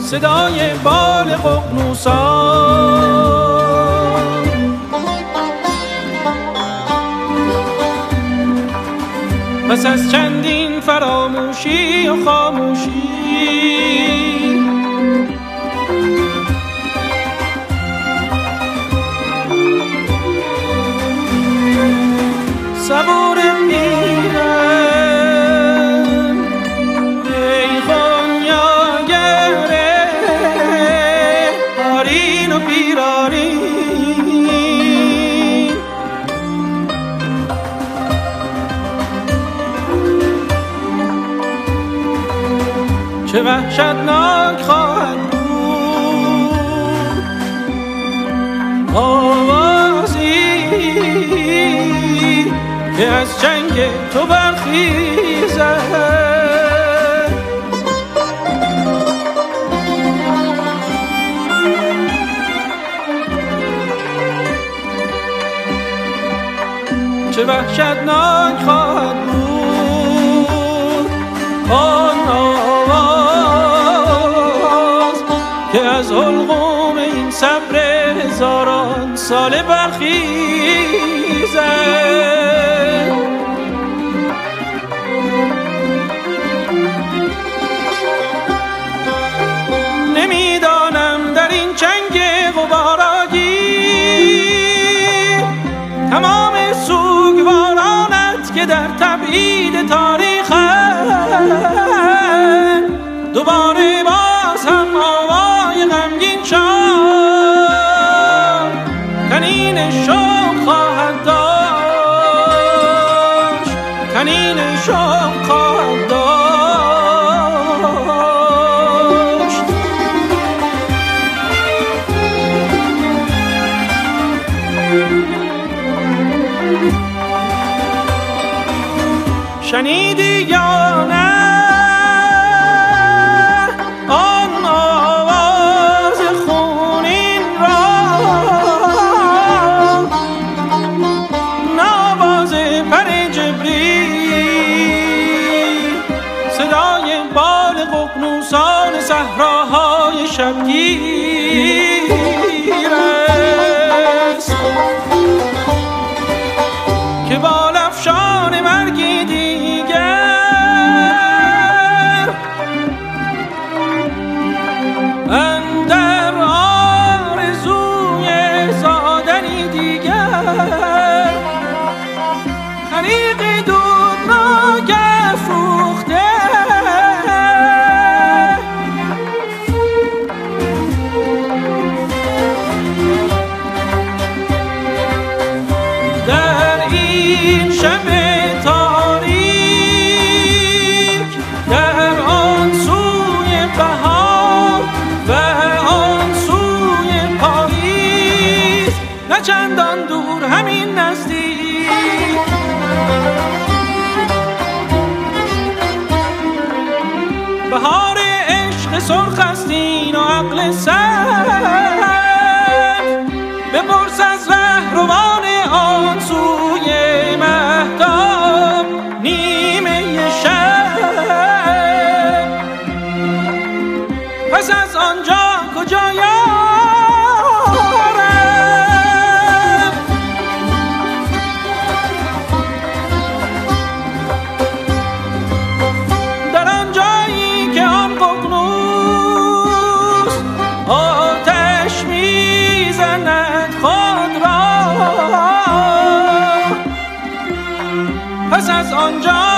صدای بال ققنوسان. پس از چندین فراموشی و خاموشی صبور میرم ای خونیاگره آرین و پیرارین. چه وحشتناک خواهد بود آوازی که از چنگ تو برخیزد. چه وحشتناک خواهد بود آن آواز که از حلقوم این صبر هزاران ساله برخیزد. نمیدانم در این چنگ غبارآگی تمام سوگوارانت که در تبعید تاریخند دوباره باز هم آوای غمگین شد تنین شوق خواهد داشت، تنین شوق خواهد داشت. شنیدی یا نه آن آواز خونین را، نواز پر جبریل، صدای بال ققنوسان صحراهای شبگیر است که بال افشان مرگی دیگر اندر آرزوی زادنی دیگر طریق دودناک افروخته در این شب تاریک در آن سوی بهار و آن سوی پاییز، نه چندان دور همین نزدیک بهار عشق سرخ است این و عقل سر. بپرس از رهروان آن سوی مهتاب نیمه شب، پس از آنجا کجا یارم؟ در آن جایی که آن ققنوس آتش میزند خود را، پس از آنجا